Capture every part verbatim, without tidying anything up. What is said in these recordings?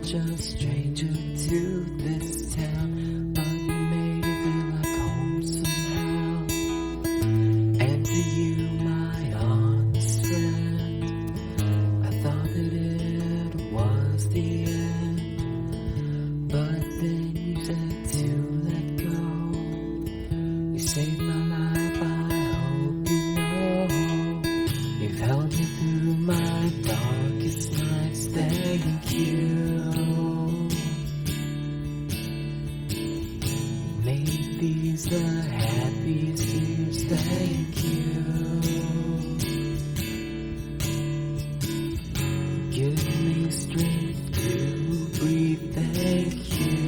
such a stranger to this town, but you made it feel like home somehow. And to you, my honest friend, I thought that it was the end, but then you said to let go. You saved my life, I hope you know. You've held me through my darkest nights, thank you. Made these the happiest years, thank you. Give me strength to breathe, thank you.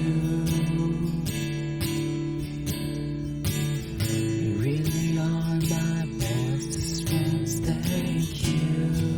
You really are my bestest friends, thank you.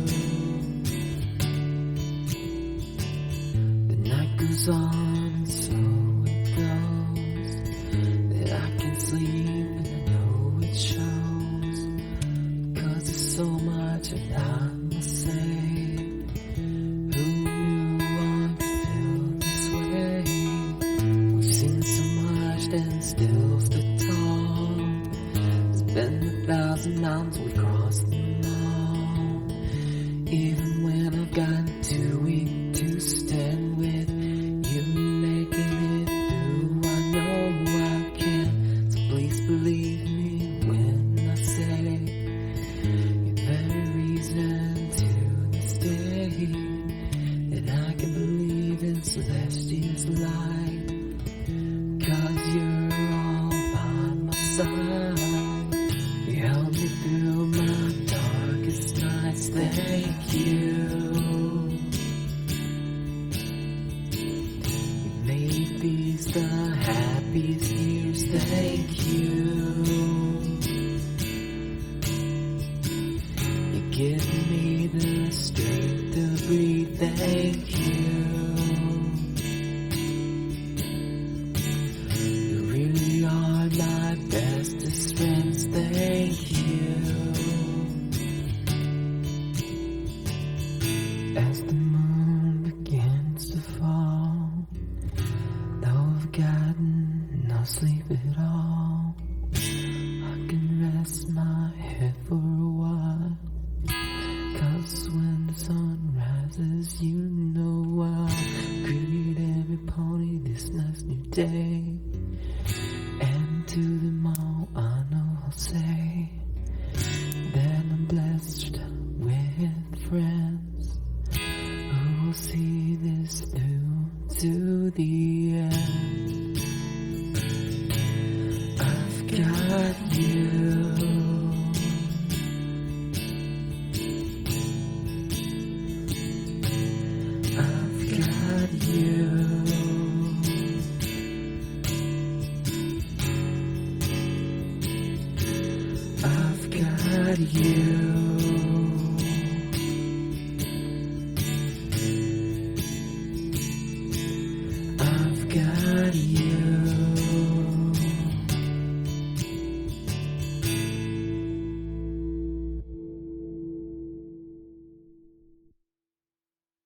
The night goes on, so it goes, that I can sleep and I know it shows, 'cause there's so much that I must say. Who knew I could feel this way? We've seen so much and still stood tall. There's been a thousand mountains, we crossed them all. Even when I've gotten too weak to stand with you, making it through, I know I can. So please believe me when I say you're the very reason to this day that I can believe in celestial light. 'Cause you're all by my side. You held me through my darkest nights, thank you. You made these the happiest years, thank you. You give me the strength to breathe, thank you. You really are my bestest friends, thank you. As the moon begins to fall, though I've gotten no sleep at all, I can rest my head for a while. 'Cause when the sun rises, you know I'll greet every pony this nice new day. And to them all I know I'll say that I'm blessed with friends who will see this through to the end. I've got you. I've got you. I've got you.